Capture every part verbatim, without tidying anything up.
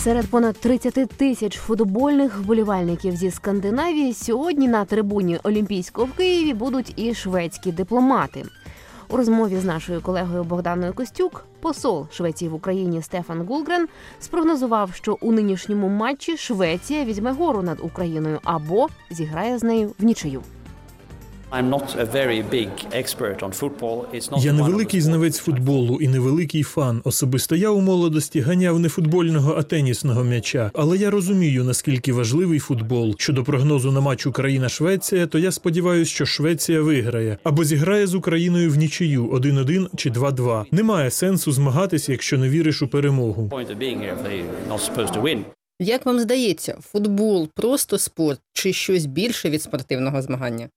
Серед понад тридцяти тисяч футбольних вболівальників зі Скандинавії сьогодні на трибуні Олімпійського в Києві будуть і шведські дипломати. У розмові з нашою колегою Богданою Костюк посол Швеції в Україні Стефан Гулгрен спрогнозував, що у нинішньому матчі Швеція візьме гору над Україною або зіграє з нею в нічию. Я не великий знавець футболу і не великий фан. Особисто я у молодості ганяв не футбольного, а тенісного м'яча. Але я розумію, наскільки важливий футбол. Щодо прогнозу на матч Україна-Швеція, то я сподіваюся, що Швеція виграє. Або зіграє з Україною в нічию один-один чи два-два. Немає сенсу змагатися, якщо не віриш у перемогу. Як вам здається, футбол – просто спорт чи щось більше від спортивного змагання?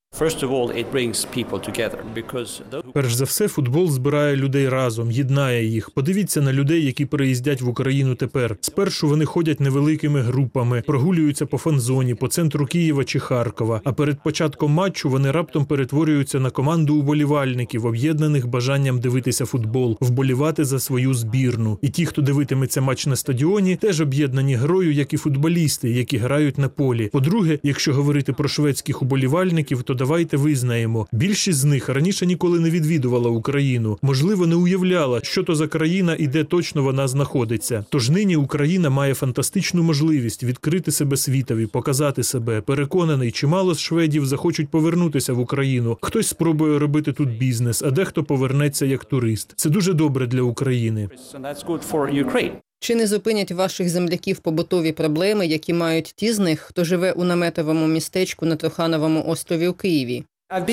Перш за все, футбол збирає людей разом, єднає їх. Подивіться на людей, які переїздять в Україну тепер. Спершу вони ходять невеликими групами, прогулюються по фан-зоні, по центру Києва чи Харкова. А перед початком матчу вони раптом перетворюються на команду уболівальників, об'єднаних бажанням дивитися футбол, вболівати за свою збірну. І ті, хто дивитиметься матч на стадіоні, теж об'єднані грою, як і футболісти, які грають на полі. По-друге, якщо говорити про шведських уболівальників, то давайте визнаємо, більшість з них раніше ніколи не відвідувала Україну. Можливо, не уявляла, що то за країна і де точно вона знаходиться. Тож нині Україна має фантастичну можливість відкрити себе світові, показати себе. Переконаний, чимало з шведів захочуть повернутися в Україну. Хтось спробує робити тут бізнес, а дехто повернеться як турист. Це дуже добре для України. Чи не зупинять ваших земляків побутові проблеми, які мають ті з них, хто живе у наметовому містечку на Трухановому острові у Києві?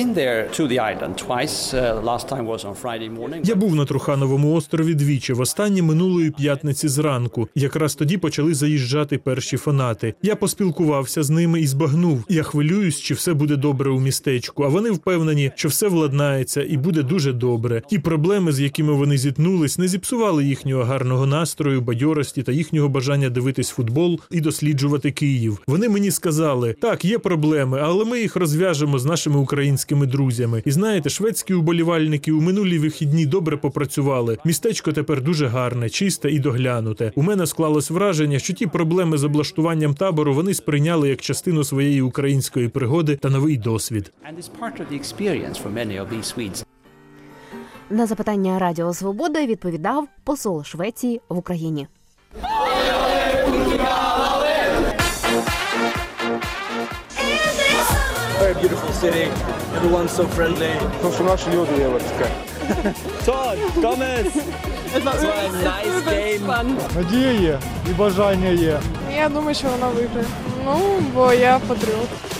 Я був на Трухановому острові двічі, востаннє минулої п'ятниці зранку. Якраз тоді почали заїжджати перші фанати. Я поспілкувався з ними і збагнув. Я хвилююсь, чи все буде добре у містечку, а вони впевнені, що все владнається і буде дуже добре. Ті проблеми, з якими вони зіткнулись, не зіпсували їхнього гарного настрою, бадьорості та їхнього бажання дивитись футбол і досліджувати Київ. Вони мені сказали, так, є проблеми, але ми їх розв'яжемо з нашими українськими українськими друзями. І знаєте, шведські уболівальники у минулі вихідні добре попрацювали. Містечко тепер дуже гарне, чисте і доглянуте. У мене склалось враження, що ті проблеми з облаштуванням табору вони сприйняли як частину своєї української пригоди та новий досвід. На запитання Радіо Свобода відповідав посол Швеції в Україні. Very beautiful city. Everyone's so friendly. Тому що наші люди є ласка. Todd, Gomez. It's a nice game. Надія є і бажання є. Я думаю, що вона виграє. Ну, бо я патріот.